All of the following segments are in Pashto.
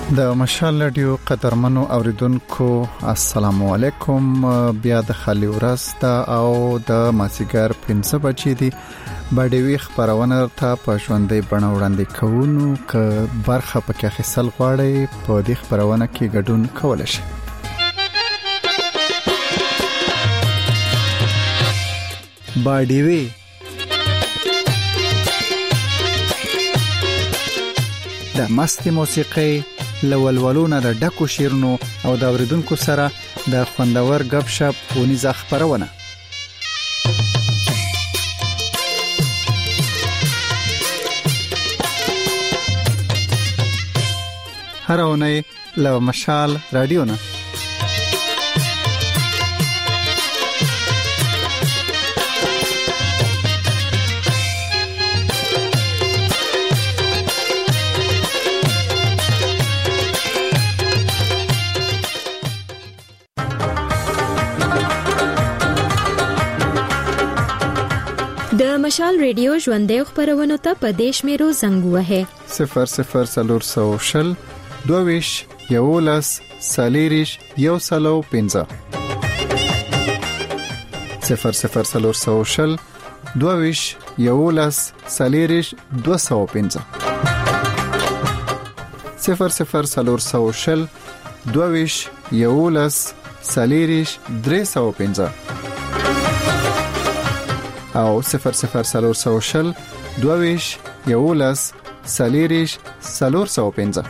د مشال رادیو قدرمنو اوریدونکو السلام علیکم. بیا د خالي ورځ دا او د ماسیګر 5 بجې دی باډوي خبرونه ته په ژوندۍ بڼه وړاندې کوو. ک برخه پکې خصل غواړي په دې خبرونه کې ګډون کول شي. باډوي د مستي موسیقي لولولونه د ډکو شیرونو او د اوریدونکو سره د خوندور غب شپ ونیزه خبرونه. هر اونۍ له مشال رادیو نه د مشال ریډیو ژوندې خبرونه ته په دیش میرو زنګ وه 00 22 یولس سالیریش یو سلو 15 00 22 یولس سالیریش 215 00 22 یولس سالیریش 315 او 00 22 یولس سالیریش 415.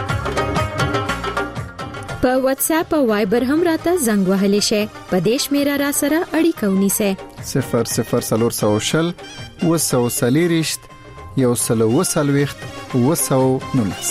په واتس اپ او وایبر هم راته زنګ وهلی شي. په دیش میرا را سره اړیکه ونیسه 00 وسو سالیریش یو سلو وسلويخت وسو نونس.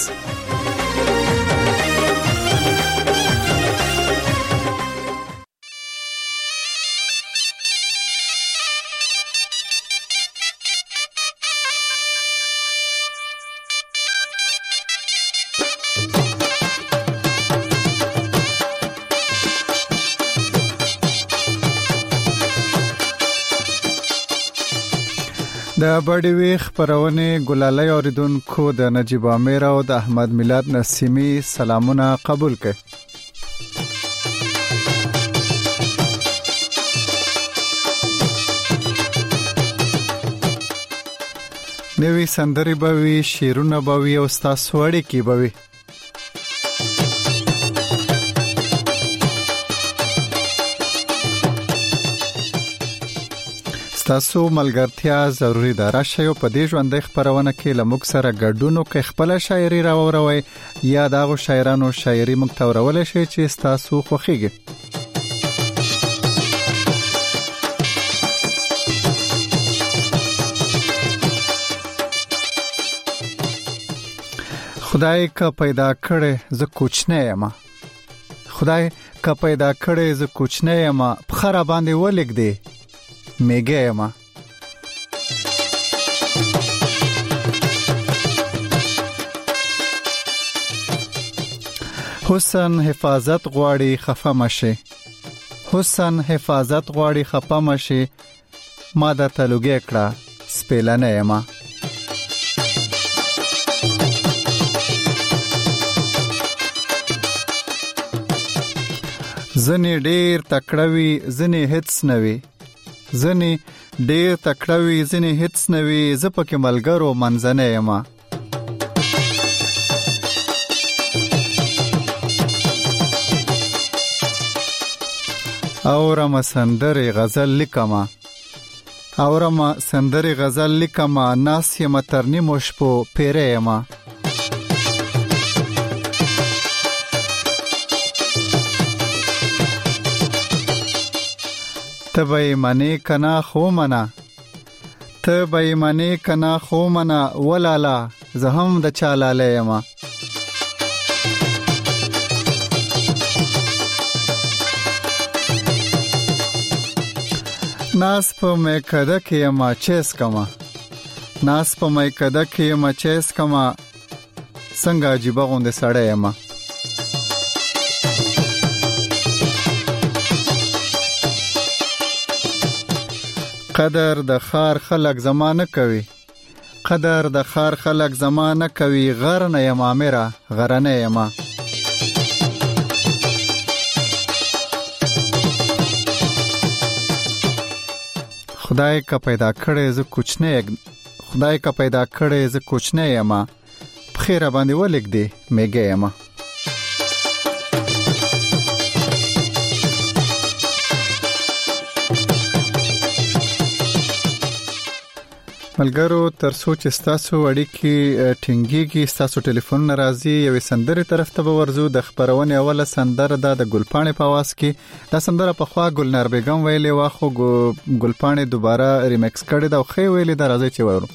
د باډوي خبرونه ګلالۍ اوریدونکو د نجیب امیر او د احمد میلاد نسیمی سلامونه قبول کړئ. نوې سندري بوي، شیرونه بوي او تاسو وړي کی بوي. تاسو ملګرتیا ضروری ده. راشه په دې ژوندې خبرونه کې لمک سره ګډونو کې خپل شاعري راوړوي یا دغه شاعرانو شاعري موږ تورول شي چې تاسو خوښیږي. خدای کا پیدا کړي ز کوچنه یم، خدای کا پیدا کړي ز کوچنه یم، په خره باندې ولګ دی میګه ما. حسن حفاظت غواړي خفه مشه، حسن حفاظت غواړي خفه مشه، ما درته لوګي کړه سپیلنه ما. زنی ډیر تکړوي زنی هیڅ نوي، زنی ډیر تکړوي زنی هیڅ نوي، زپکه ملګرو منځنه یم. اورم سندري غزل لیکما، اورم سندري غزل لیکما، ناس یم ترنی مشپو پیره یم. تبای منی کنا خو منا، تبای منی کنا خو منا، ولالا زهم د چالاله یما. ناس په میکده کې یما چیس کما، ناس په میکده کې یما چیس کما، څنګه عجیب غوندې سړی یما. قدر د خار خلق زمانه کوي، قدر د خار خلق زمانه کوي، غر نه یم امره غرنه یم. خدای کا پیدا کړې ز کوچنه یما بخیر باندې ولګ دی میګه یما ملګرو تر سوچ استاسو اړیکې ټینګيږي استاسو ټلیفون ناراضي یو سندره طرف ته ورزو د خبرونه اوله سندره د ګلپانې په आवाज کې دا سندره په خوا ګلنار بیگم ویلې واخو ګلپانې دوباره ریمیکس کړي دا خو ویلې دا راځي چې ورو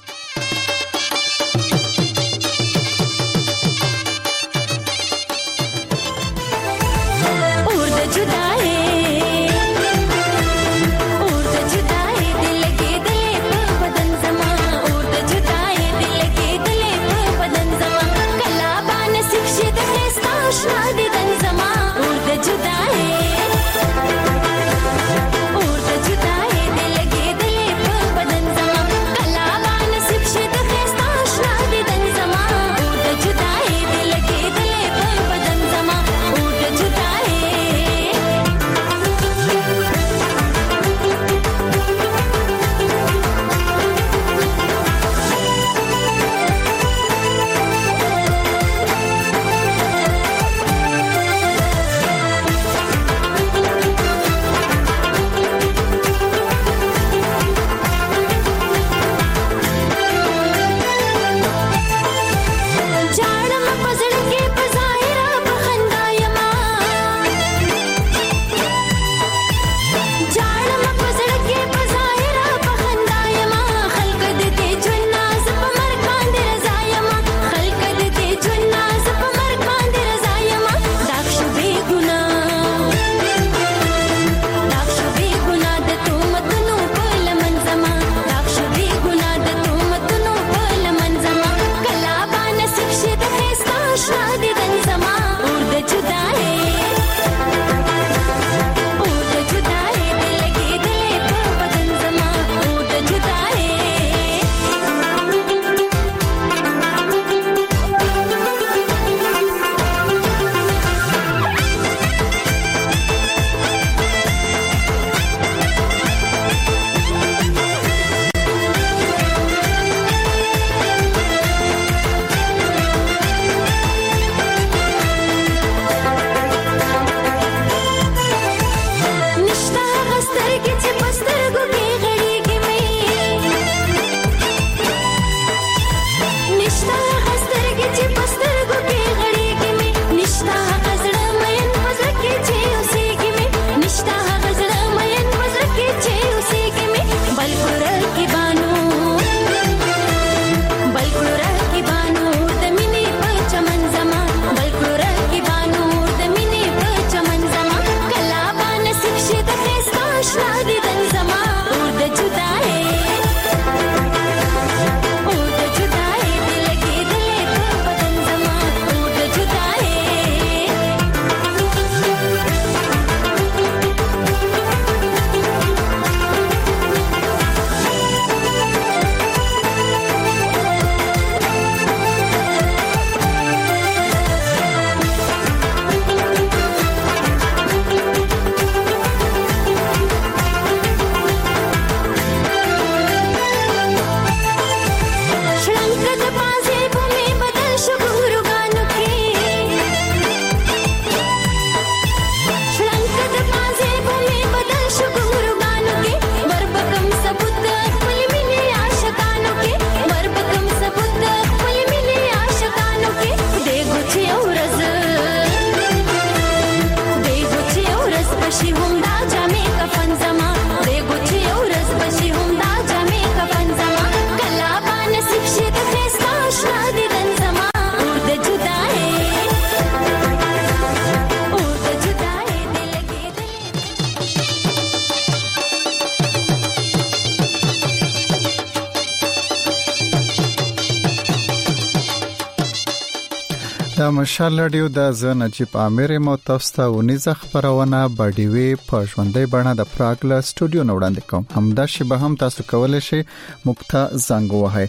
دا مشال رادیو د نجیب امیر موتوستا ونیزه خبرونه بډیوي په ژوندۍ بڼه د پراګ له سټوډیو نه وړاندې کوم. همدا شی به هم تاسو کولای شئ مقتا زنګ وهئ.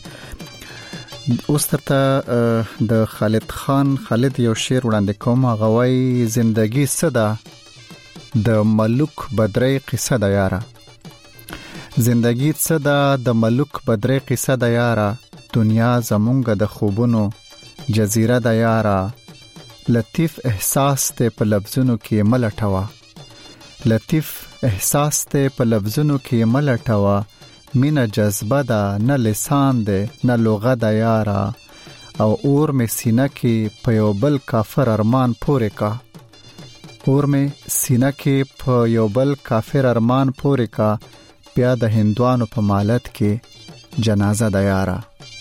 اوس ته د خالد یو شعر وړاندې کوم. هغه وايي زندگی صدا د ملک بدرۍ قصه د یاره. زندگی څه ده د ملک بدرې قصه ده یاره، دنیا زمونږ د خوبونو جزیره ده یاره. لطیف احساس ته په لفظونو کې ملټوا، لطیف احساس ته په لفظونو کې ملټوا. مینا جذبه ده نه لسان ده نه لغه ده یاره، او اور می سینه کې په یو بل کافر ارمان پورې کا، اور می سینه کې په یو بل کافر ارمان پورې کا. بیا د هندوانو په مالت کې جنازه ده یاره.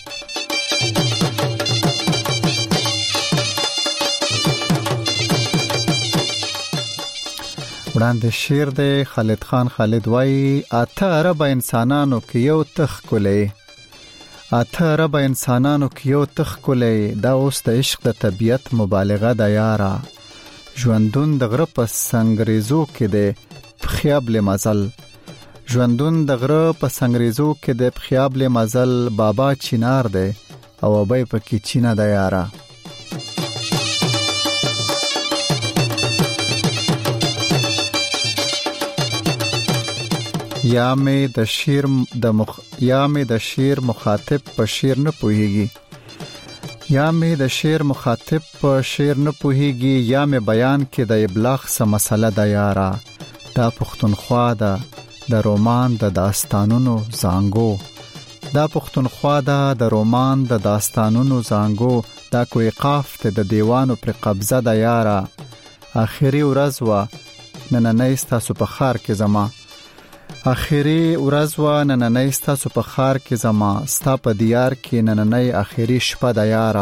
وړاندې شعر دی خالد خان خالد وایي: اته عرب انسانانو کې یو تخ کولې، اته عرب انسانانو کې یو تخ کولې. دا اوس د عشق د طبیعت مبالغه ده یاره. ژوندون د غره په سنگریزو کې ده خیابل مزل، ژوندون د غره په سنگریزو کې ده خیابل مزل. بابا چینار ده او ابای پکې چینه ده یاره. یا می د شیر مخاطب په شیر نه پوهیږي، یا می د شیر مخاطب په شیر نه پوهیږي. یا می بیان کې د ابلاغ سم مسله ده یاره. دا پښتونخوا ده د رومان د داستانونو زانګو، دا پښتونخوا ده د رومان د داستانونو زانګو. دا کوی قاف ته د دیوانو پر قبضه ده یاره. اخیری ورځ وا نننۍ ستاسو په خار کې زما، اخیری ورځ وا نننۍ ستاسو په خار کې زما. ستا په دیار کې نننۍ اخیری شپه ده یاره.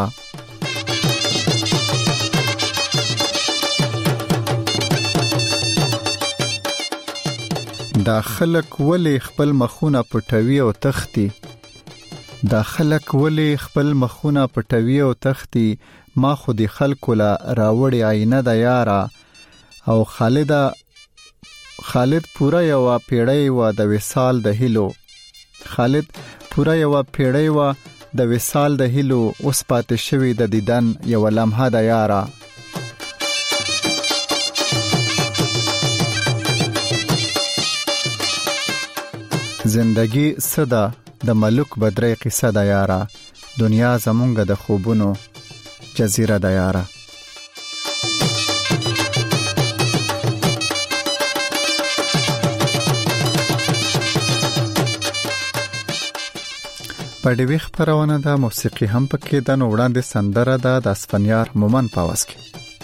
دا خلک ولی خپل مخونه پټوي او تختی، دا خلک ولی خپل مخونه پټوي او تختی. ما خو دی خلکو لا راوړی آینه ده یاره. او خالد پورا یو پیړی و د وصال د هیلو، خالد پورا یو پیړی و د وصال د هیلو. اوس پاتې شوی د دیدن یو لمحه ده یاره. زندگی څه ده د ملک بدرې قصه ده یاره، دنیا زمونږ د خوبونو جزیره ده یاره. په ډیوی خبرونه ده موسیقي هم پکې ده. نو وړاندې سندره ده د اسفنیار مومن پاوس کې.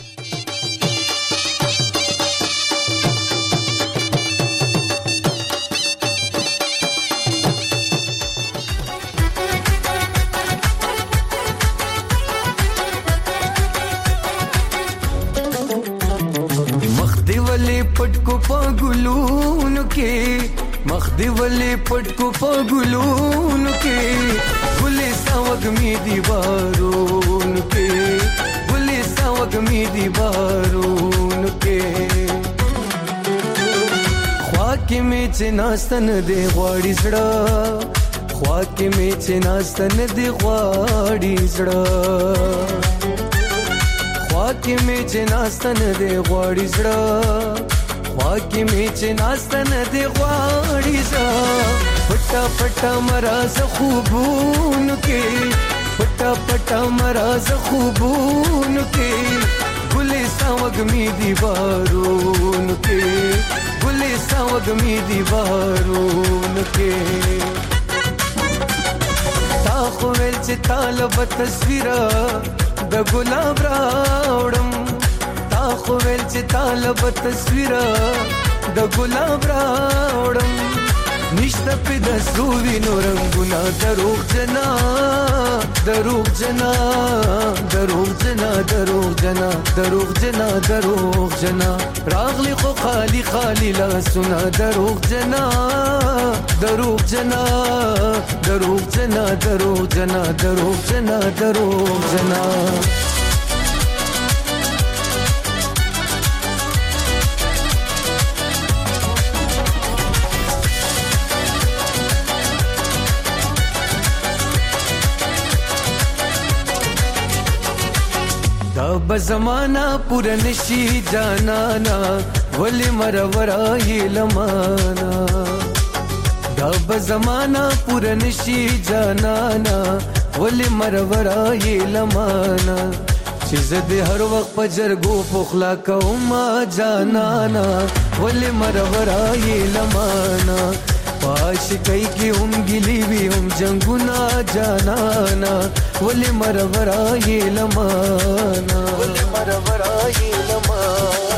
مخدی ولی پټکو په ګلونو کې، مخدی ولی پټکو په ګلونو کې. ګلې ساوګ می دی بارونو کې، ګلې ساوګ می دی بارونو کې. خوا کې می چې ناستن دی غواړي زړه، خوا کې می چې ناستن دی غواړي زړه. خوا کې می چې ناستن دی غواړي زړه، خوا کې می چې ناستن دی غواړي زړه. پټا پټا مراز خوبونو کې، پټا پټا مراز خوبونو کې. ګلې ساوګ می دی بارونو کې، ګلې ساوګ می دی بارونو کې. تا خو ول چې طالب تصویر د ګلاب راوړم، تا خو ول چې طالب تصویر د ګلاب راوړم. نشته په د سووی نورنګونه دروغ جنا، دروغ جنا، دروغ جنا، دروغ جنا، دروغ جنا، دروغ جنا. راغلی خو خالی خالی لاسونه دروغ جنا، دروغ جنا، دروغ جنا، دروغ جنا، دروغ جنا، دروغ جنا. अब ज़माना पूरा नशी जाना ना वली मरवरा ये लमाना, دب زمانہ پورنشی جانانا ولی مرورا یہ لمانا چیز دے ہر وقت پجرگو پخلا کوما جانانا ولی مرورا یہ لمانا پاش کئی کی ہم گلی بھی ہم جنگنا جانانا ولی مرورا یہ لمانا ولی مرورا یہ لمانا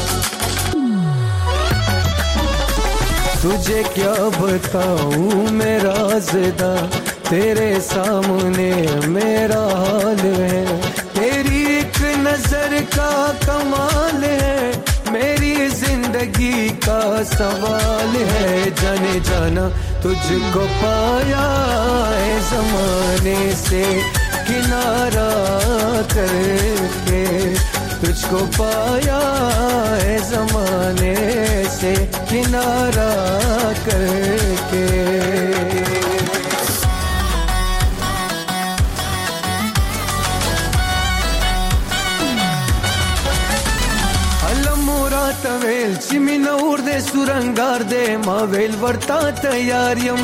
تجھے کیا بتاؤں میرا زدہ تیرے سامنے میرا حال ہے تیری ایک نظر کا کمال ہے میری زندگی کا سوال ہے جانے جانا تجھ کو پایا ہے زمانے سے کنارہ کر کے تجھ کو پایا ہے زمانے سے کنارہ کر کے ویل چې مینه اور دې سورنګار دې ما ویل ورتا تیاریم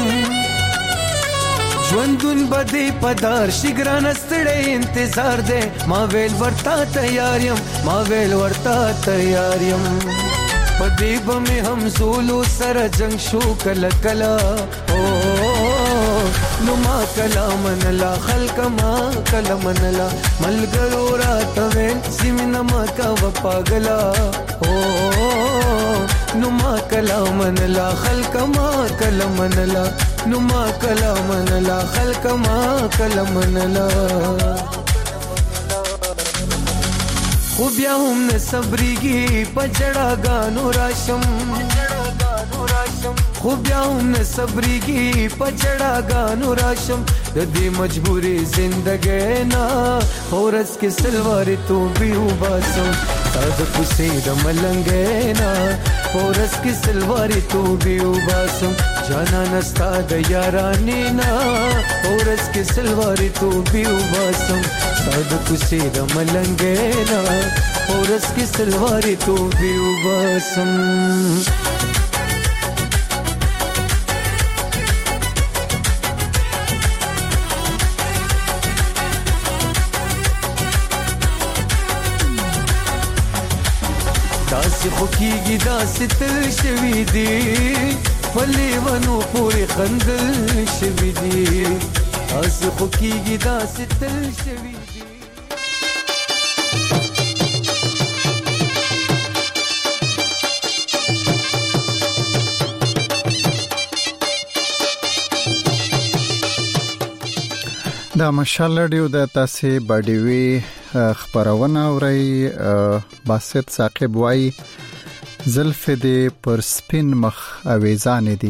ژوندون بدی پدار شګران ستړی انتظار دې ما ویل ورتا تیاریم ما ویل ورتا تیاریم پدی بمې هم زولو سره جنگ شو کلا کلا او نو ما کلام نلا خلق ما کلام نلا ملګرو راته ویل سیمه ما کا و پاگلا او نو ما کلام نلا خلق ما کلام نلا نو ما کلام نلا خلق ما کلام نلا خو بیا هم نه صبرېږي په جړاګانو راشم خو بیا هم نه صبرېږي په جړاګانو راشم د دې مجبورې زندګۍ نه ورځ کې سلوارې توبې وباسم ستا د کوڅې د ملنګۍ نه ورځ کې سلوارې توبې وباسم جانانه ستا د یارانې نه ورځ کې سلوارې توبې وباسم ستا د کوڅې د ملنګۍ نه ورځ کې سلوارې توبې وباسم داسې خو کېږي داسې تل شوي دي په لیونو پورې خندل شوي دي داسې خو کېږي داسې تل شوي دي دا مشال رادیو د تاسې باډیوي خبرونه اوري باسط ثاقب وای زلف دې پر سپین مخ اویزان دي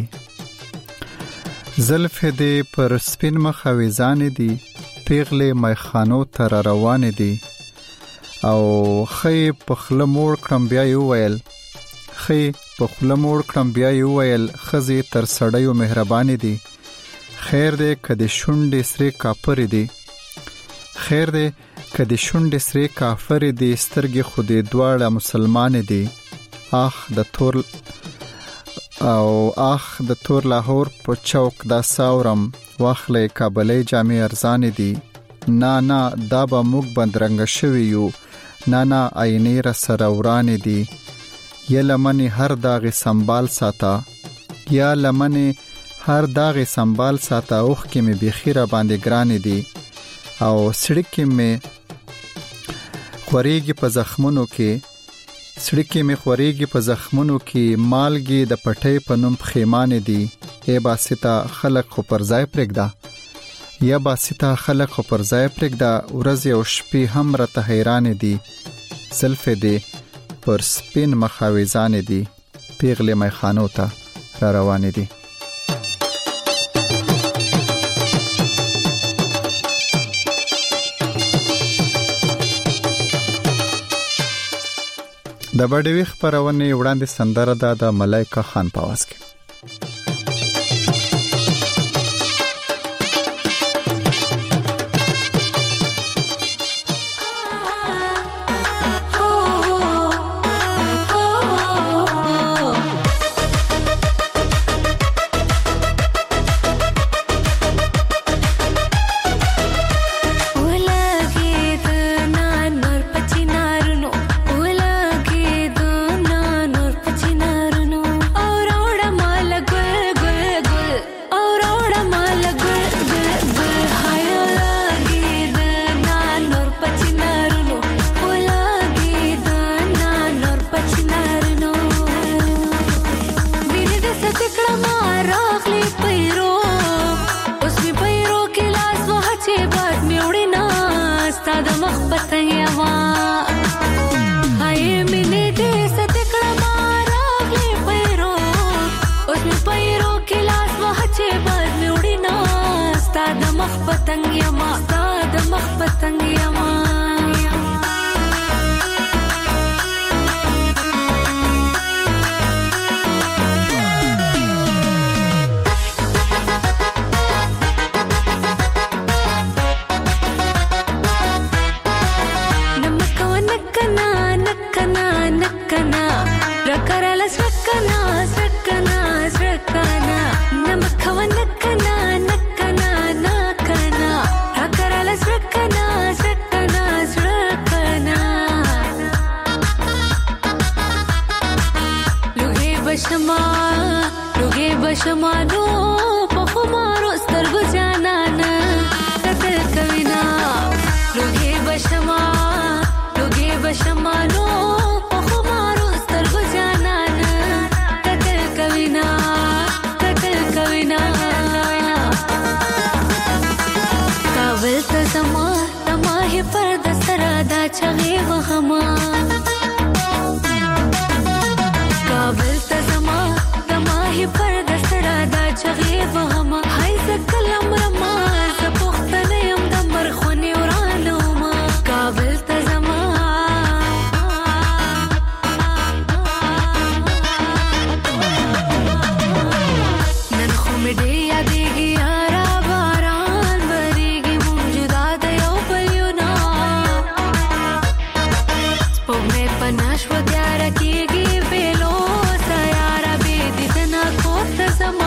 زلف دې پر سپین مخ اویزان دي پیغله میخانو تر روان دي او خې په خلموړ کړم بیا یو ویل خې په خلموړ کړم بیا یو ویل خزي تر سړیو مهربان دي خیر دې کدي شونډې سره کاپر دي خیر دې کدي شونډې سره کافر دي سترګې خودي دواړه مسلمان دي اخ د تور لاهور په چوک دا ساورم واخلې کابلې جامې ارزان دي نه دا به موږ بندرنګ شوی یو نه عینې را سره وران دي یا لمنې هر داغه سنبال ساته یا لمنې هر داغه سنبال ساته اوخ کې مې بخیره باندې ګران دي او سړک مې خوريږي په زخمونو کې سړکی می خوريږي په زخمونو کې مالګي د پټې په نوم خیمانه دي ای باستا خلق خو پر ځای پرېږدا یا باستا خلق خو پر ځای پرېږدا ورځ او شپې هم راته حیران دي زلف دې پر سپین مخاويزان دي پیغله می خانو ته را روان دي د باډیوي خبرونه وړاندې سندره ده د ملایکه خان په आवाज کې پتنګ یما ستا د مخ پتنګ یما شمانو په خمارو سترګو جانانا قتل کوینا لوګي بشمانو په خمارو سترګو جانانا قتل کوینا کابل ته زما تمه پر د سره دا چغې وهما کابل ته زما تمه پر چغې وهما هاي زکلم رما زپختنه يم د مرخونی ورانو ما کابل ته زما نن خو مې دې یادېږي یارا باران ورېږي موجودا د یو بلیونا سپوږمۍ په نشوه تیاره کېږي بیلو سیاره بې دیدنه کور ته زما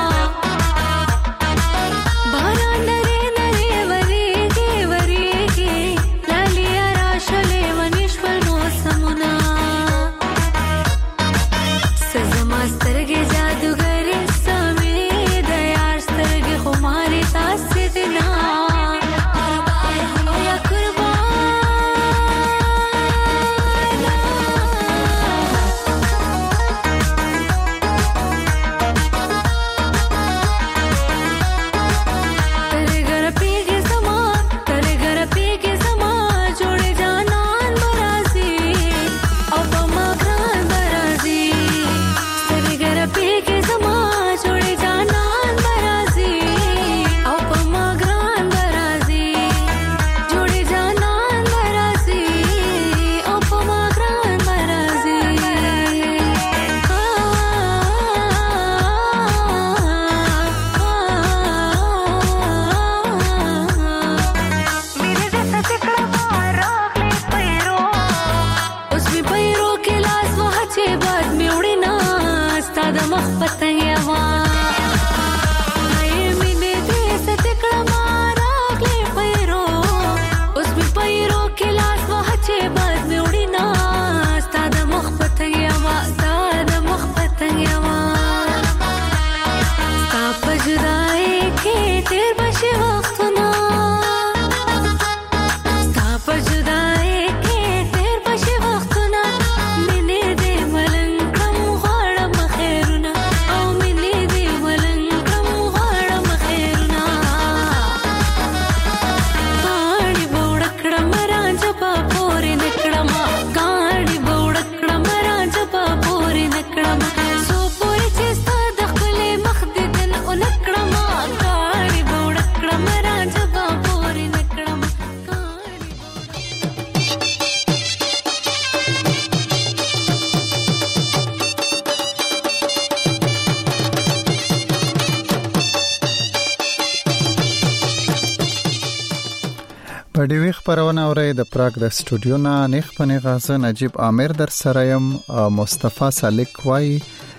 پډیوي خبرونه اوري د پراګ د سټوډیو نه نیخ پنی غازه نجیب عامر در سره يم مصطفی سالک وای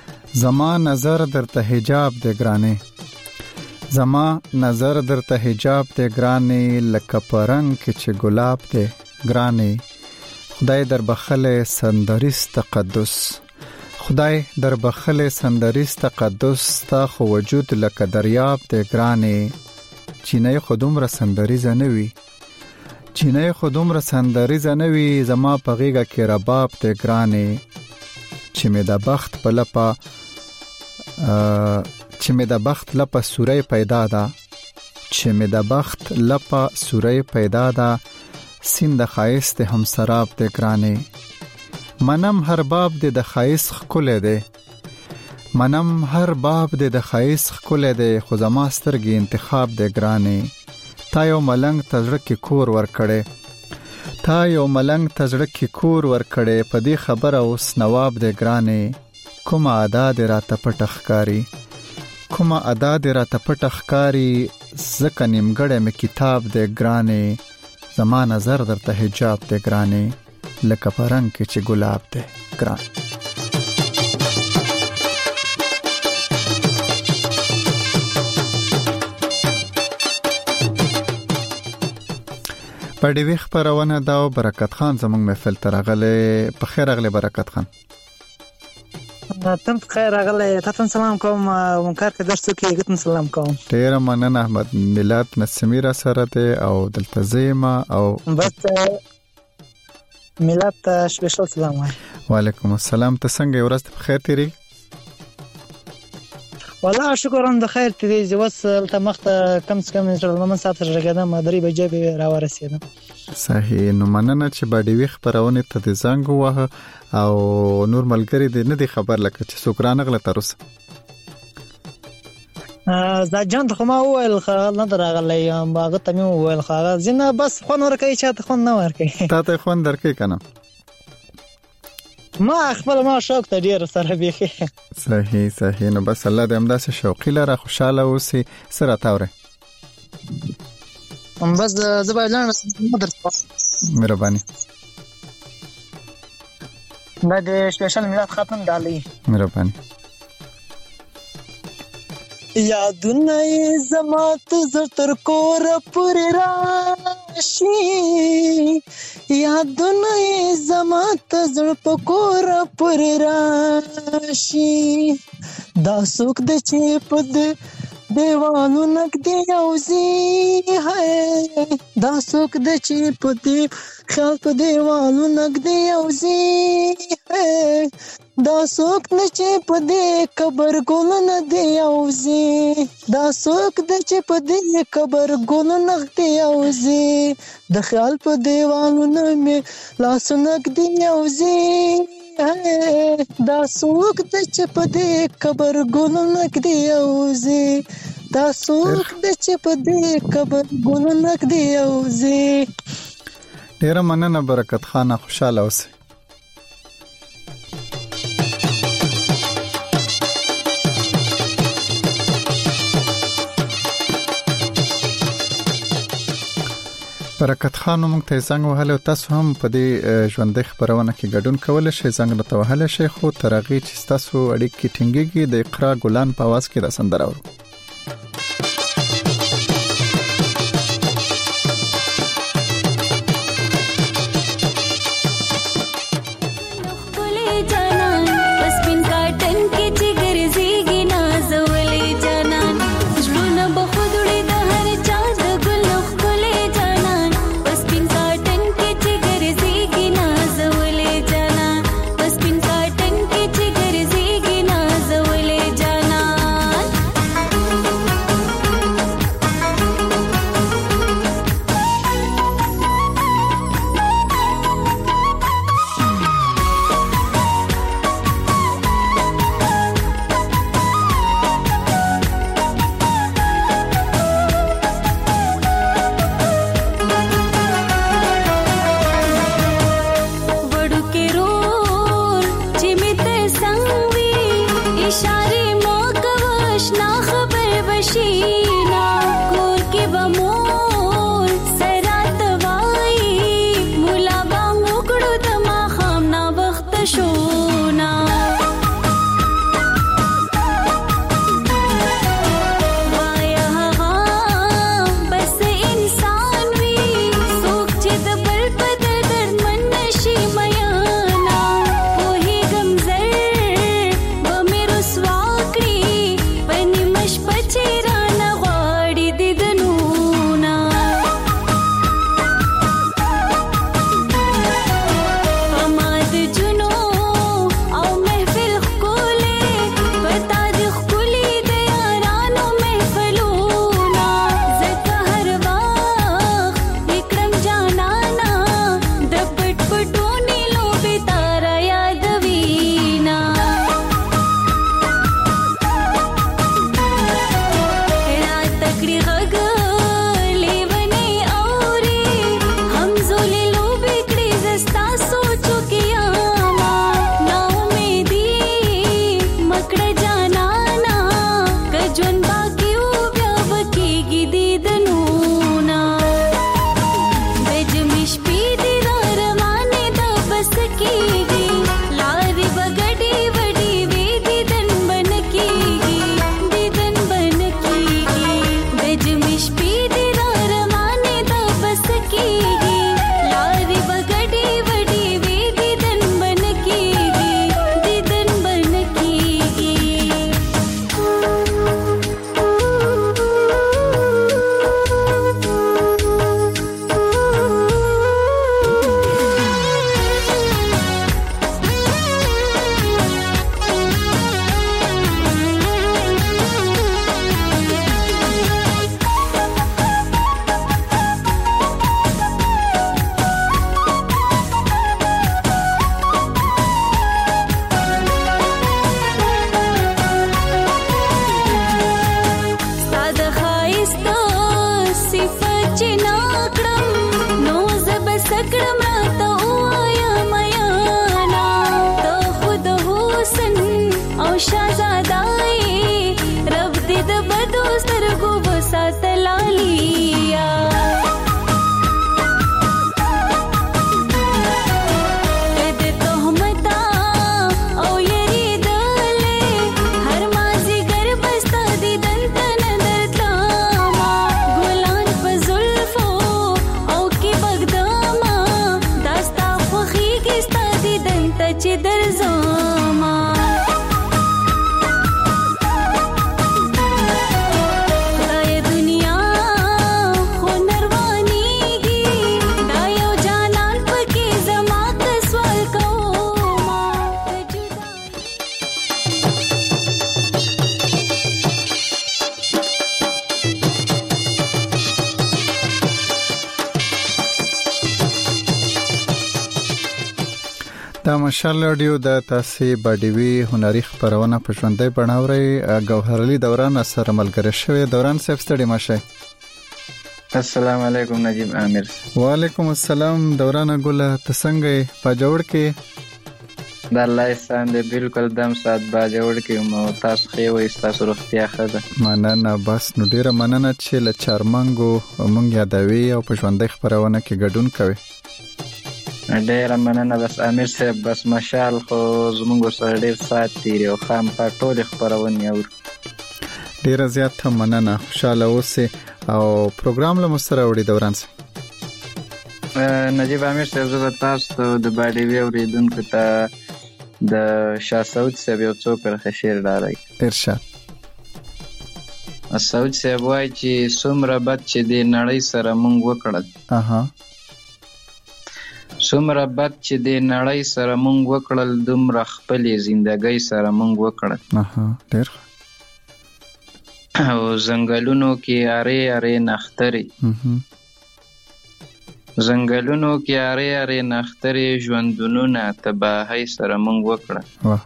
زما نظر درته حجاب د ګرانه زما نظر درته حجاب د ګرانه لکه پرنګ چې ګلاب د ګرانه خدای در بخله سندریس تقدس خدای در بخله سندریس تقدس تا خو وجود لکه دریاب د ګرانه چینه خودم را سندری زنوي چینه خودم را سندری زنوي زما پغیګه کې رباب ته ګرانه چې مې د بخت په لپا چې مې د بخت لپا سورې پیدا ده چې مې د بخت لپا سورې پیدا ده سیند خایست هم سراب ته ګرانه منم هر باب د خایس خکل ده منم هر باب د خایس خکل ده خو زما سترګې انتخاب ده ګرانه تا یو ملنګ تزړه کې کور ور کړې په دې خبره اوس نواب دې ګرانې کومه ادا دې راته پټ ښکاری زکه نیمګړې مې کتاب دې ګرانې زما نظر درته حجاب دې ګرانې لکه پرنګ کې چې ګلاب دې ګران. په دې خبرونه دا برکت خان زموږ محفل ته راغله. په خیر راغله برکت خان. تم خیر راغله. تاسو سلام کوم مونږ کې درس کې ګټم سلام کوم. ډیر مننه احمد میلاد نسمی را سره ته او دلته زیما او بس میلاد ته سپیشل سلام وای. وعلیکم السلام. ته څنګه ورځ په خیر تیری؟ والله شکران د خیر تیری. زوس ته مخته کم څه کم من ساعت راګدم درې بجې به را ورسېدم. صحیح. نو مننه چې باندې وی خبرونه ته د زنګ وه او نور ملګری دې نه دی خبر لکه چې سوکرانه غلط ترس ځان ته ما وویل خل نه دراغلی باغ ته مې وویل خاغه زنه بس خون ورکې چاته خون نه ورکې ته خون درکې کنه ما خپل ما شوق ته ډیر سره بيخي. صحیح. نو بس الله دې همداسې شوقي لره خوشاله اوسې سره تاوره. بس زبایلان درته مهرباني. دا د سپیشل میلاد ختم ډالۍ. مهرباني. یادونه زما ته زړه کور پورې راشي یادونه زما ته زړه کور پورې راشي دا څوک د چې په دیوالو نګدي اوزي دا څوک د چې په دې خیال په دیوالو نګدي اوزي دا څوک نه چې په دې قبر ګل نه دی اوزي دا څوک د چې په دې قبر ګل نه دی اوزي د خیال په دیوالو نه مې لاس نګدي اوزي دا څوک د چې په دې قبر ګل نه دی اوزي دا څوک د چې په دې قبر ګل نه دی اوزي. ډیر مننه برکت خان. خوشاله اوسئ. برکت خان موږ ته څنګه وهله. تاسو هم په دې ژوندۍ خبرونه کې ګډون کولای شئ. څنګه ته وهله شئ خو ترغه چې تاسو اړیکې ټینګيږي د اقرا ګلان په आवाज کې د سندره اورو. کیږي لارې بغړې وړې وې دیدن بن کیږي دیدن بن کیږي د جمش پی دی را روانه د بس کیږي لارې بغړې وړې وې دیدن بن کیږي دیدن بن کیږي ساده خایسته صفت چې ناکړم نو زب سکړم راته وایا میانا ته خود حسن او شهزادای رب دې د بدو سترګو وساتلالیا دې تهمتا او یریدلې هر مازی ګر بستا دې دنتن درتاما ګلان په زلفو او کې بغداما داستا خوخي کې ستا دې دنت چې درځما خدای دنیا خو نروانیږي دا یو جانان پکې زما که سوال کوما ته جدایي دا مشال رادیو د تاسې باډیوي هنري خبرونه په ژوندۍ بڼاوري ګوهر علي دوران سره ملګری شوی. دوران صاحب ستړي مشه. السلام علیکم نجیب عامر. وعلیکم السلام دوران ګله تسنګ په جوړ کې د الله احسان دی بالکل دم سات با جوړ کې مو تاسو خې وې تاسو روغتیا ښه ده. مننه بس نو ډیره مننه چې له چارمنګو مونږ یادوي او په ژوندۍ خبرونه کې ګډون کوي. ډیره مننه بس امیر صاحب بس مشال خو زموږ سره ډیر سات تیری او خام په ټول خبرونه اور ډیره زیات مننه خوشاله اوسه او پروګرام له مستر وړي دوران سره نجیب عامر صاحب زه تاسو ته د باډیوي اوریدونکو ته د شاه سعود صاحب یو څو پر خشیر ډالای ارشاد. سعود صاحب وایي چې څومره بد چې د نړۍ سره مونږ وکړل څومره بد چې د نړۍ سره مونږ وکړل دومره خپلې زندګۍ سره مونږ وکړل ډېر او ځنګلونو کې ارې ارې نخترې ځنګلونو کې ارې ارې نخترې ژوندونونه تباهۍ سره مونږ وکړل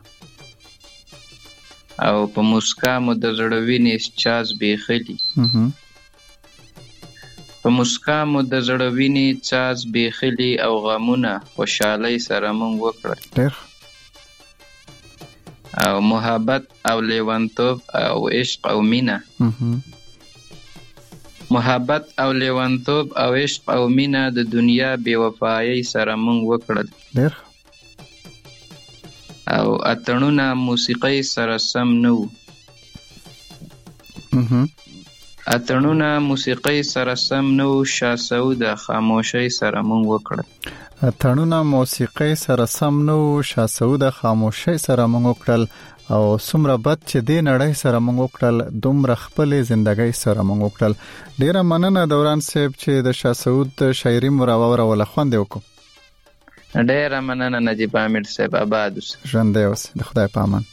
او په مسکا مو د زړه وینې چاز بیخلي په مسکا مو د زړه وینې چاز بیخلي او غمونه خوشحالۍ سره مونږ وکړل او محبت او لیونتوب او عشق او مینه محبت او لیونتوب او عشق او مینه د دنیا بې وفایۍ سره مونږ وکړل او اتڼونه موسیقۍ سره سم نه وو اتڼونه موسیقۍ سره سم نه وو شاه سعود خاموشۍ سره مونږ وکړل اتڼونه موسیقۍ سره سم نه وو شاه سعود خاموشۍ سره مونږ وکړل او څومره بد چې دې نړۍ سره مونږ وکړل دومره خپلې زندګۍ سره مونږ وکړل. ډیره مننه دوران صاحب چې د شاه سعود شاعري مراوره ولا خوند وکړو. ډیره مننه نجیب عامر صاحب آباد اوسه ژوندی اوسه د خدای په امان.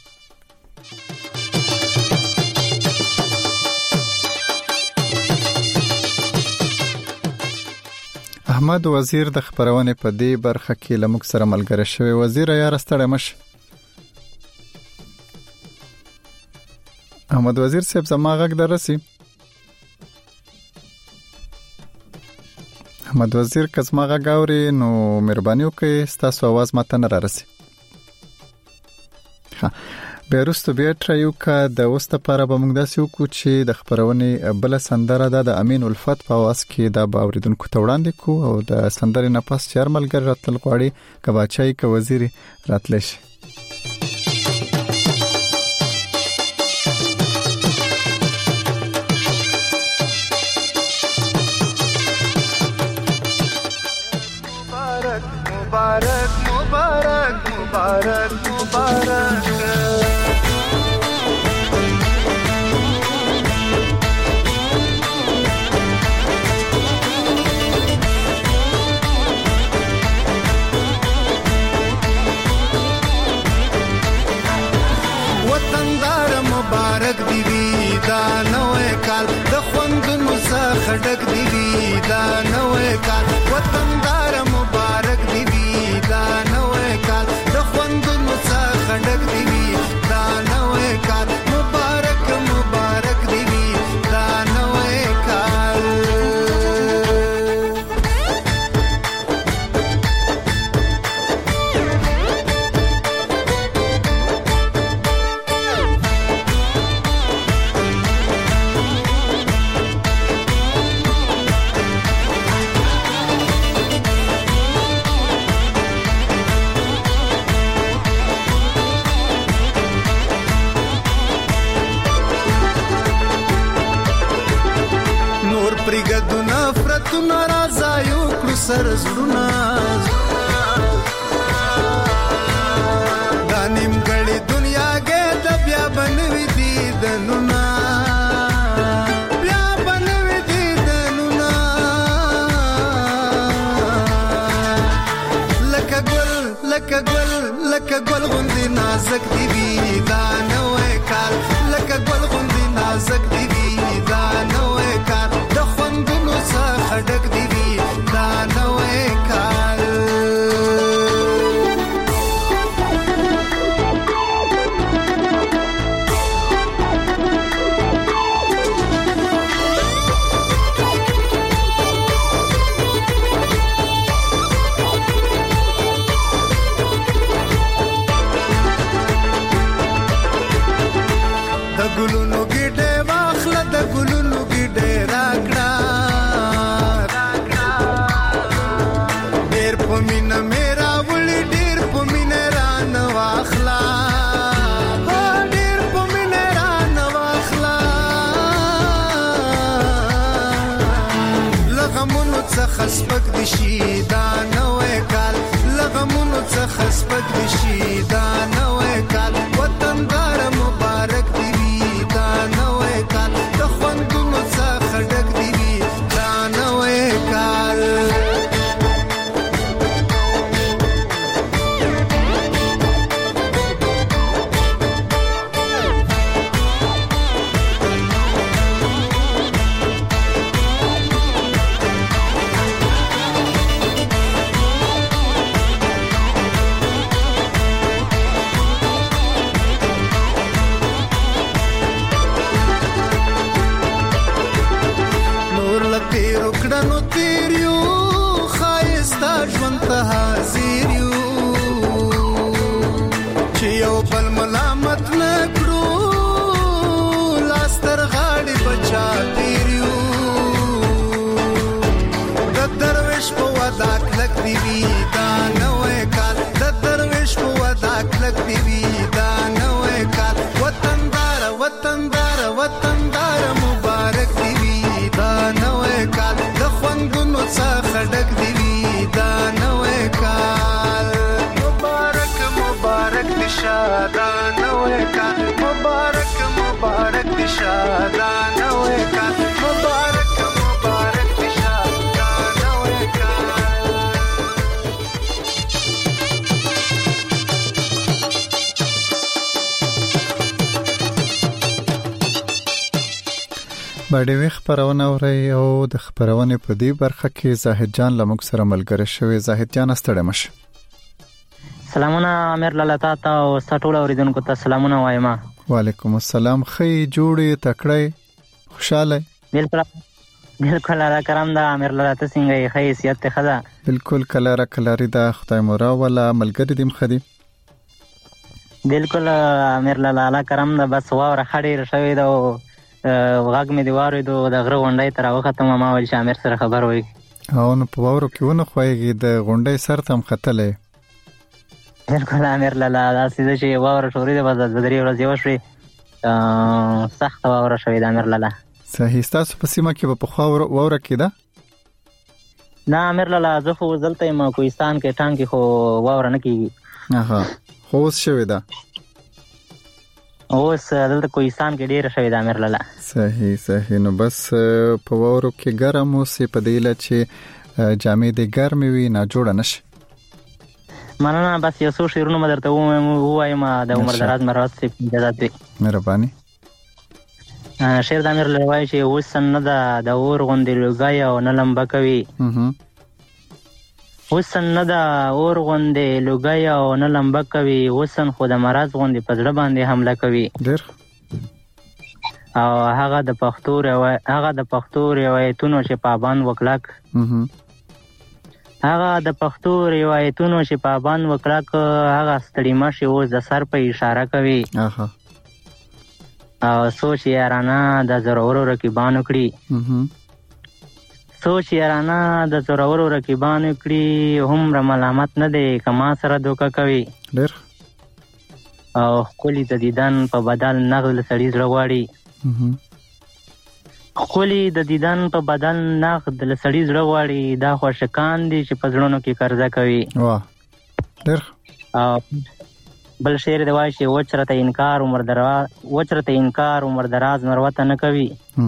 احمد وزیر د خبرونه په دې برخه کې لمک سره ملګری شوی. وزیر یا راستړی مشه احمد وزیر صاحب زما غږ درسي. احمد وزیر که زما غږ اوري نو مهرباني وکړئ ستاسو आवाज ماته نه رارسي. بیرستو بیا ترایو کا د وسته لپاره به موږ داسې وکړو چې د خبرونې بل سندره د امین الفت په واس کې دا باوریدونکو ته وړاندې کو او د سندرې نه پس چار ملګری راتل غواړي کباچای ک وزیر راتل شي مبارک مبارک مبارک مبارک وطندار مبارک دی وی دا نوې کال د خوندونو څخه ډک دی وی دا نوې کال وطندار مبارک دی وی دا نوې کال د خوندونو څخه ډک دی وی دا نوې کال مبارک مبارک دی وی دا نوې کال پرګدو نفرت ناراضه یو کړو سر زړونه د نیمګړې دنیا کې د بیا بنوي دي دنونه بیا بنوي دي دنونه لکه ګل غوندي نازک دی وی دا نوې کال لکه ګل غوندي نازک دی وی دا نوې کال د خوندونو څخه ډک دی وی دا نوې کال د ګلونو ګډه واخله د ګلونو ګډه راکړه ډېر په مینا میرا وړي ډېر په مینا ران واخله ډېر په مینا ران واخله لغمونو څخه سپک دي شي دا نوې کال لغمونو څخه سپک دي شي دا نوې کال وطندار مبارک دی دا نوې کال د خوندونو څخه ډک دی دا نوې کال تیرو کړنو تیریو خایستا ژوند ته حاضر یو چې یو بل ملامت نه کړو لاستر غاړي بچا تیریو د درویش په ودا کلک دی وی دا نوې کال د درویش په ودا کلک دی وی دا نوې کال وطندار مبارک دی وی دا نوې کال د خوندونو څخه ډک دی وی دا نوې کال مبارک مبارک دي شادا نوې کال مبارک دي شادا نوې کال مبارک دي شادا نوې کال باندې وی خبرونه اوري او د خبرونه په دې برخه کې زاهد جان لمک سره ملګری شوی. زاهد جان ستړی مشه. سلامونه امیر لاله تاسو او ټول اوریدونکو ته سلامونه وایم. وعلیکم السلام. خی جوړې تکړه خوشاله بالکل را کرام دا امیر لاله تاسو څنګه خی حیثیت ته خدا بالکل کلاره کلاری دا خدای مورا ولا ملګری دیم خدي بالکل امیر لالا کرم دا بس واوره خډیر شوی دا غږ مې دی واورېدو د غره غونډۍ ته راوختم ما ویل چې امیر سره خبر وای او نو په واورو کې ونه خوایږي د غونډۍ سر ته هم ختلې بالکل امیر لالا دا سیده چې واوره شوري ده بس د درې ورځې وشوي سخت واوره شوی د امیر لالا صحیح ستاسو په سیمه کې په خوا واوره کېده نه امیر لالا زه خو دلته یم کوهستان کې ټانګ کې خو واوره نه کېږي خو اوس شوې ده اوس دلته کوهستان کې ډېره شوې ده امیر لالا صحیح نو بس په واورو کې ګرم اوسې په دې هیله چې جامې دې ګرمې وي ناجوړه نشي مننه بس یو څو شعرونه مې درته ووایم د عمر دراز مراد صاحب اجازه دی مهرباني شعر د امیر لالا وایي چې حسن نه ده د اور غوندې لوګی او نه لمبه کوي حسن نه ده اور غوندې لوګی او نه لمبه کوي حسن خو د مرض غوندې په زړه باندې حمله کوي او هغه د پښتو روایتونو چې پابند وکړک هغه ستړي مشي اوس د سر په اشاره کوي او سوچ یارانه د زورورو رقیبانو کړي هم ملامت نه دی کما سره دوکه کوي او خولي د دیدن په بدل نغد سړي زړه غواړي دا خوشکان دي چې په زړونو کې قرضه کوي او بل شعر دی وایي چې وچرته انکار عمر دراز مروته نه کوي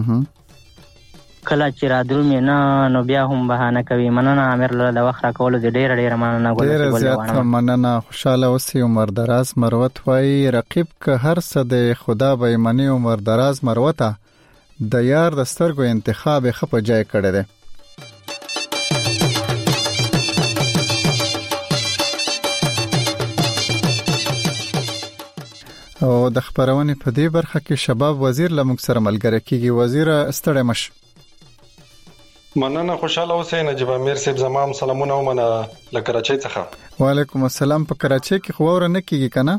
کله چې رادرومې نه نو بیا هم بهانه کوي مننه امیر لالا د وخت راکولو دې ډېره مننه ډېره زیاته مننه خوشحاله اوسئ عمر دراز مروت وایي رقیب که هر څه د خدا به یې مني عمر دراز مروته د یار د سترګو انتخاب یې ښه په ځای کړی دی او د خبرونې په دې برخه کې شباب وزیر لموږ سره ملګری کیږي وزیر ستړی مش مننه خوشاله اوسئ نجیب امیر صاحب زمام سلامونه ومنه له کراچۍ څخه وعلیکم السلام په کراچۍ کې خو واوره نه کیږي کنه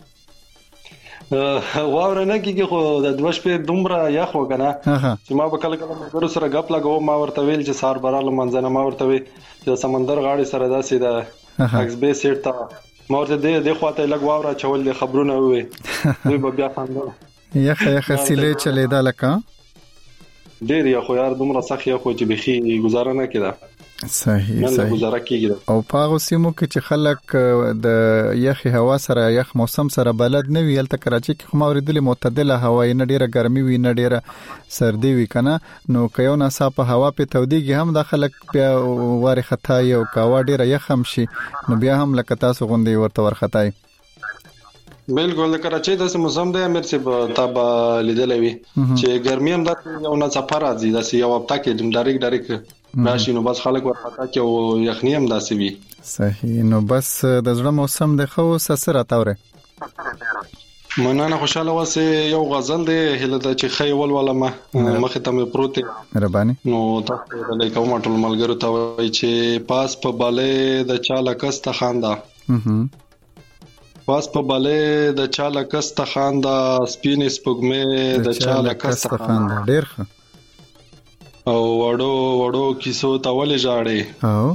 واوره نه کیږي خو د دوه شپې دومره یخ وکنه چې ما به کله مګرو سره غپ لګاو ما ورته ویل چې سار براله منځنه ما ورته وی چې سمندر غاړي سره داسې د اکس بي سیټ ته ما ورته د خواته لګ واوره چول خبرونه وي دوی به بیا خاندل یخ سیلې چلیدا لکه ډېر یو خو یار دومره سخت یو خو چې بخي گزاره نه کړه صحیح گزاره کیږي او پاغو سیمو کې چې خلک د یخ هوا سره یخ موسم سره بلد نه وي الته کراچي کې خو اوریدلې معتدله هوا نه ډیره ګرمي وي نه ډیره سردی وي کنه نو کيو نه صاحب هوا په توديږي هم د خلک بیا واره خطای او کاوا ډیره یخ هم شي نو بیا هم لکه تاسو غوندي ورته ورخطای بالکل د کراچۍ د موسم د امیر صاحب تاب لیدلې وي چې ګرمي هم د یو نه سفر راځي د یو هفته کې ډایرک راشي نو بس خلک ورخطا کې او یخنی هم داسې وي صحیح نو بس د زړه موسم د خو سره تاوره مننه خوشاله واسه یو غزل دی هله د چې خیول ولا مخه ته مې پروت ربانی نو تاسو د کوم ټول ملګرو ته وای چې پاس په باله د چاله کسته خاندا پاس په باله د چاله کسته خاندا سپینې سپګمې د چاله کسته خاندا ډېر او وړو کیسو ته ولې ژاړې او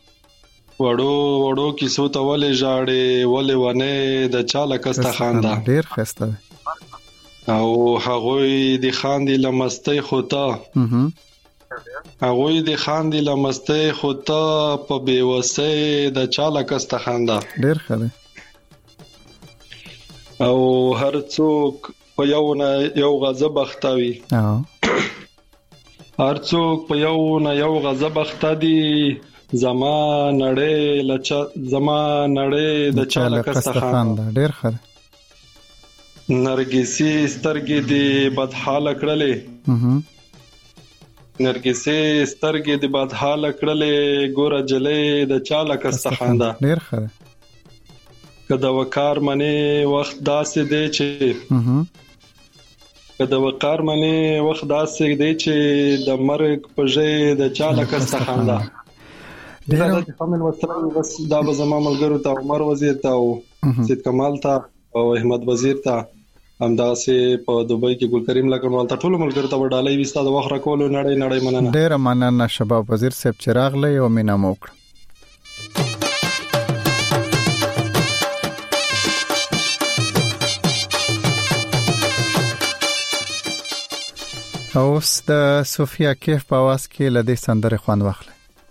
وړو کیسو ته ولې ژاړې ولې ونه د چاله کسته خاندا ډېر خسته او هغوی د خاندي لمستۍ خوتا په بیوسۍ د چاله کسته خاندا ډېر خله او هر څوک په یو غضب اختاوي هر څوک په یو غضب اختدي زما نړۍ د چاله کسته خاندا ډېر خره نرګسي سترګې دی بدحاله کړلې ګوره جلې د چاله کسته خاندا ډېر خره کدا وقار منی وخت داسې دی چې د مرګ په ځای د چاله کسته خاندا دا به زما ملګرو ته عمر وزیر ته او سید کمال ته او احمد وزیر ته همداسې په دوبۍ کې ګل کریم لکنوال ته ټول ملګرو ته وډالۍ وستا د وخت راکولو نړۍ مننه. ډیر مننه شباب وزیر صاحب چې راغلی او مینا موکړه. اوس د صوفیا کیف په आवाज کې لدې سندره خوان واخله.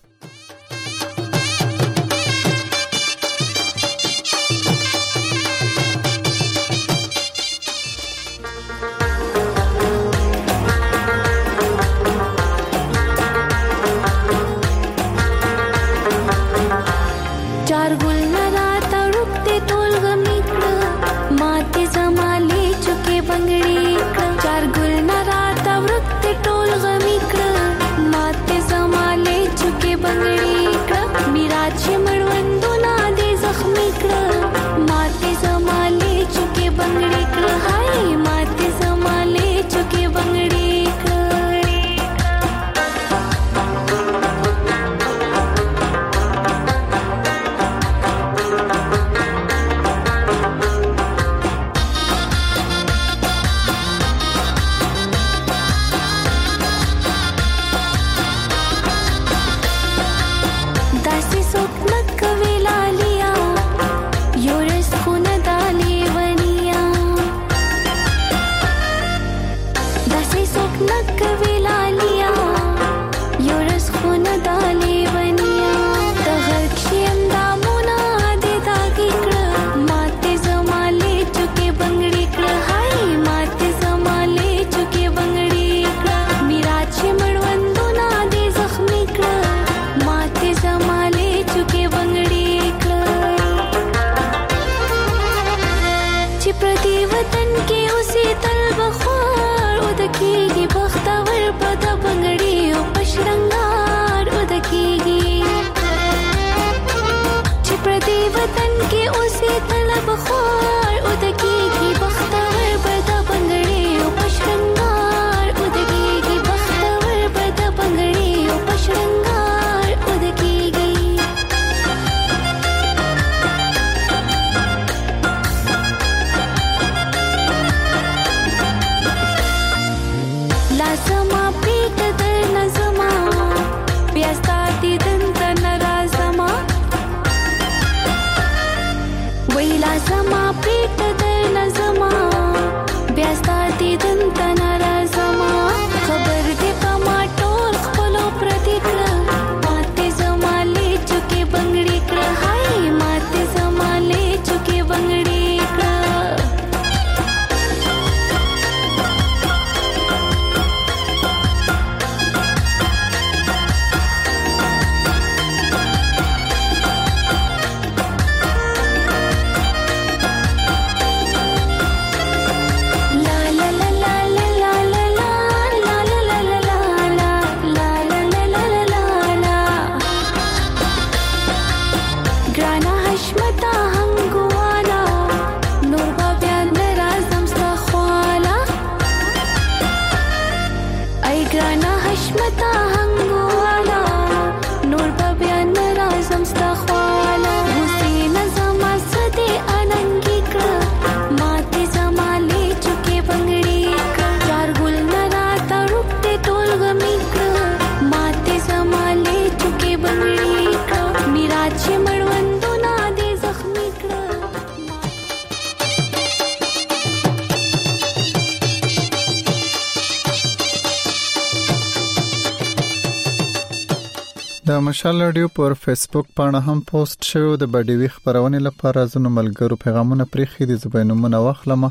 د مشال رادیو پر فیسبوک باندې هم پوسټ شو د بډیوي خبرونه لپاره زنو ملګرو پیغامونه پرېخي دي زبینمونه واخلم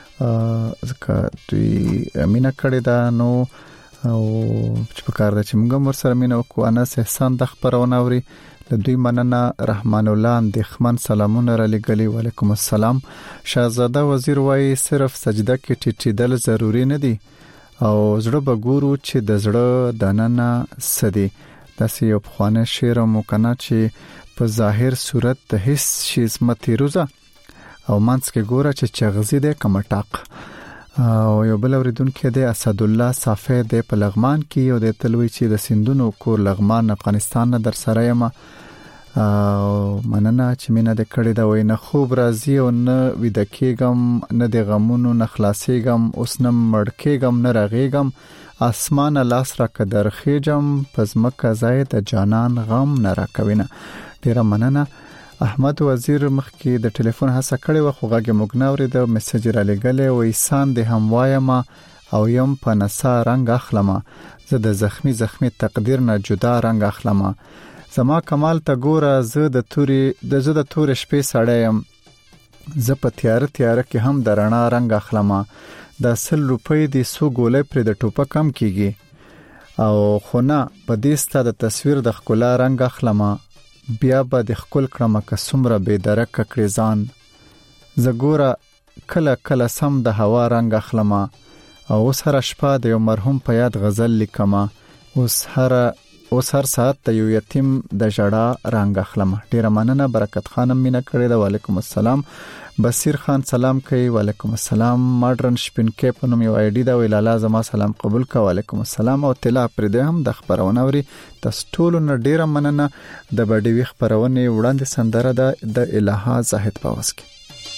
ځکه دوی مینا کړی دا نو او چې په کار د چې موږ ورسره مینا وکړو انس احسان د خبرونه اوري لدوی مننه رحمان الله اندخمن سلامونه را لګلی وعلیکم السلام. شاهزاده وزیر وای صرف سجده کې ټیټیدل ضروری نه دي او زړه به ګورو چې د زړه دننه سدي. داسې یو خوانه شعر مو کنه چې په ظاهر صورت د هیڅ شي متي روزه او منځ کې ګوره چې چغزي ده کمټاق. او یو بل اوریدونکو د اسد الله صافی د په لغمان کې یو د تلوي چې د سندونو کور لغمان افغانستان نه در سره یم مننه چې مینه د کړې دا وینه خوب راځي او نه وید کېګم نه د غمونو نه خلاصېګم اوس نه مړ کېګم نه رغېګم اسمان لاس را قدر خېجم پزمکه زاید جانان غم نه را کوینه. ډیره مننه. احمد وزیر مخکې د ټلیفون هڅه کړې و خو غږ موږ نه اورید. میسج را لګلې و انسان د هم وایم او یم په نسا رنگ اخلم زه د زخمی تقدیر نه جدا رنگ اخلم زما کمال ته ګوره زه د تورې شپې سړیم زه په تیار کې هم د رڼا رنگ اخلم د 100 روپۍ د 100 ګولې پر د ټوپه کم کیږي او خونه په دې ست د تصویر د خکلا رنگ اخلم بیا به د خپل کړم که څومره به درک کړی ځان زګوره کله سم د هوا رنگ اخلم او سره شپه د یو مرحوم په یاد غزل لیکم اوس هر ساعت د یو یتیم د جړه رنگ اخلم. ډیره مننه. برکت خانم مینا کړی د وعلیکم السلام. بصیر خان سلام کوي وعلیکم السلام. ماډرن شپین کې په نوم یو آی ډی دا ویلاله زما سلام قبول کا وعلیکم السلام او طلا پر دې هم د خبرونه اوري تاسو ټول نه ډیره مننه. د بډې خبرونه وړاندې سندره د الها زاهد پاوس کې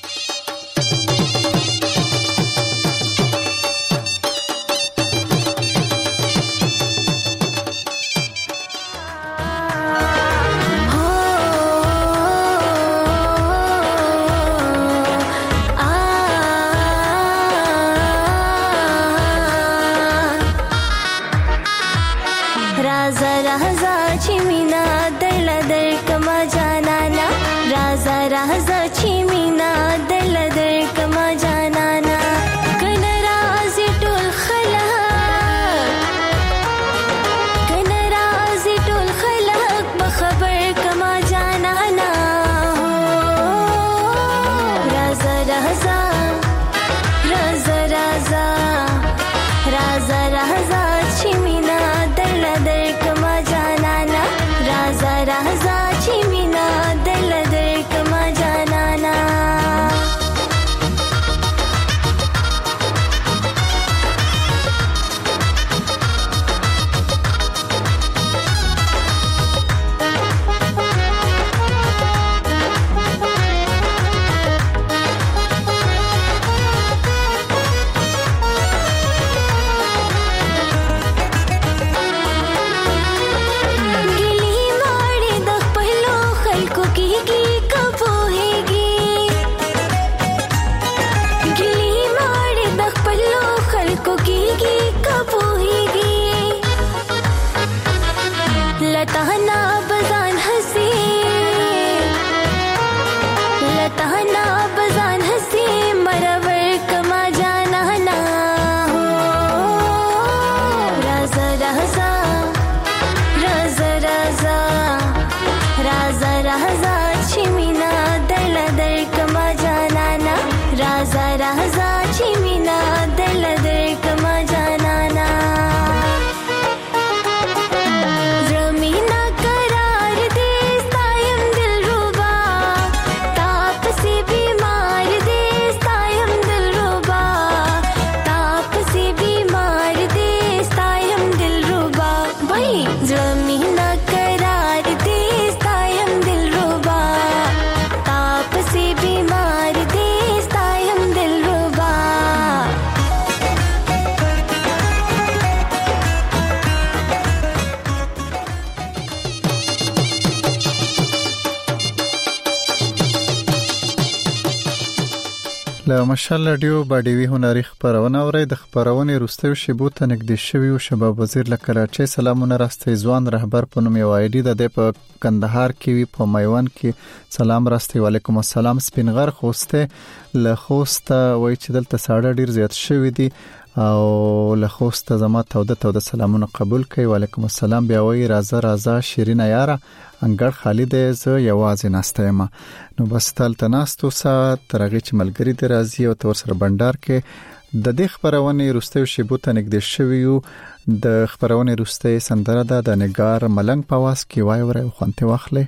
له مشال رادیو باډیوي هنري خبرونه اوري. د خبرونه روستو شیبو ته نږدې شوی او شباب وزیر له کراچۍ سلامونه راستي ځوان رهبر په نوم یو آی ډی د په کندهار کې وی په میوان کې سلام راستي وعلیکم السلام. سپینغر خوسته له خوسته وای چې دلته ساړه ډیر زیات شوی دي او له خوسته زما توده سلامونه قبول کړئ وعلیکم السلام. بیا وای رازه شیرینه یاره انګړ خالد ز یوازې ناستم نو بس تل تناستو سات ترغه چې ملګری دی راځي او تور سره بندر کې د دې خبرونه روستو شیبو ته نږدې شویو. د خبرونه روستو سندره د نګار ملنګ پواس کې وای ور خوانته واخلې.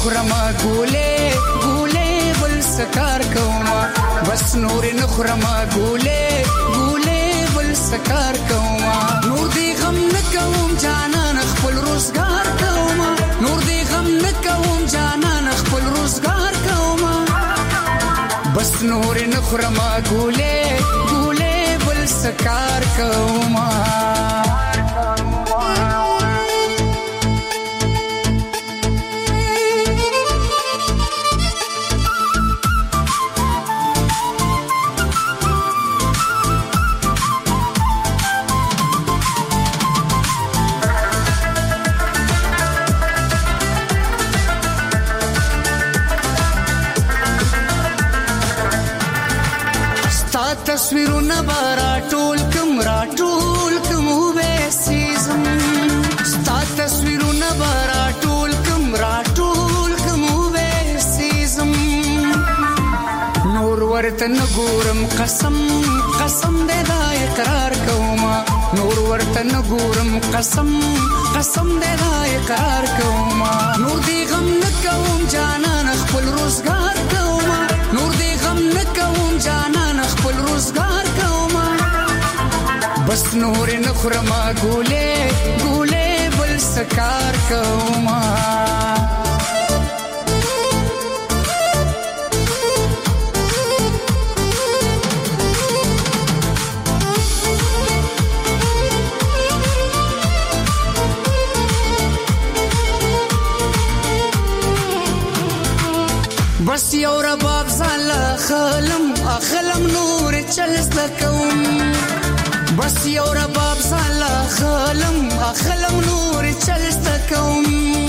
نخرما ګولې ګولې بل سکار کوما بس نور نخرما ګولې ګولې بل سکار کوما نور دې غم نکوم جانان خپل روزګار کوما نور دې غم نکوم جانان خپل روزګار کوما بس نور نخرما ګولې ګولې بل سکار کوما تصویرونه را ټول کوم وېسېزم ستا تصویرونه را ټول کوم وېسېزم نور ورته نګورم قسم دې دا اقرار کوما نور ورته نګورم قسم دې دا اقرار کوما نور دې غم نکوم جانان خپل روزګار کوما نور دې غم نکوم جانان خپل روزګار کوما بس نور نخرما ګولې بل سکار کوما بس یو رباب زالا خلم نور چلس لکوم بس یو رباب زالا خلم نور چلس لکوم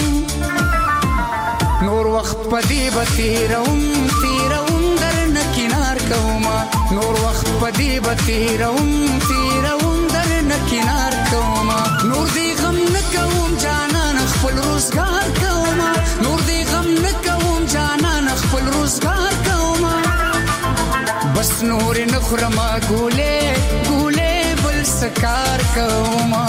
نور وخت پدی بتیروم در نکنار کوما نور وخت پدی بتیروم در نکنار کوما نور دی غم نکوم جانان خپل روزګار کوما نور دی غم نکوم جانان خپل روزګار کوما بس نور نخرما ګولې بل سکار کوما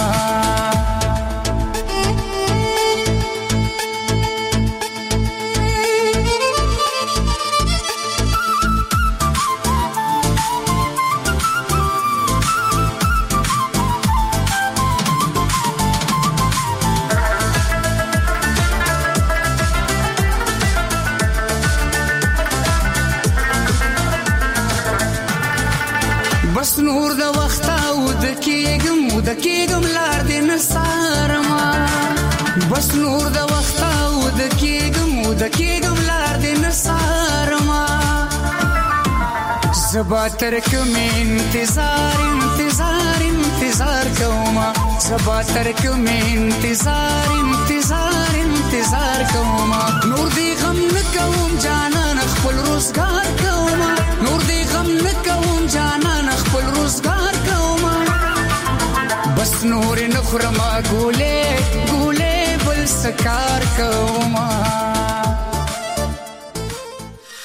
بس نور د وخت او د کېګم لار دې نسارما بس نور د وخت او د کېګم لار دې نسارما زبا تر کوم انتظار کوما زبا تر کوم انتظار کوما نور دې غم نکوم جانان خپل روزګار کوما نور دې غم نکوم جانان خپل روزګار کوما بس نور نخرما ګولې بل سکار کوما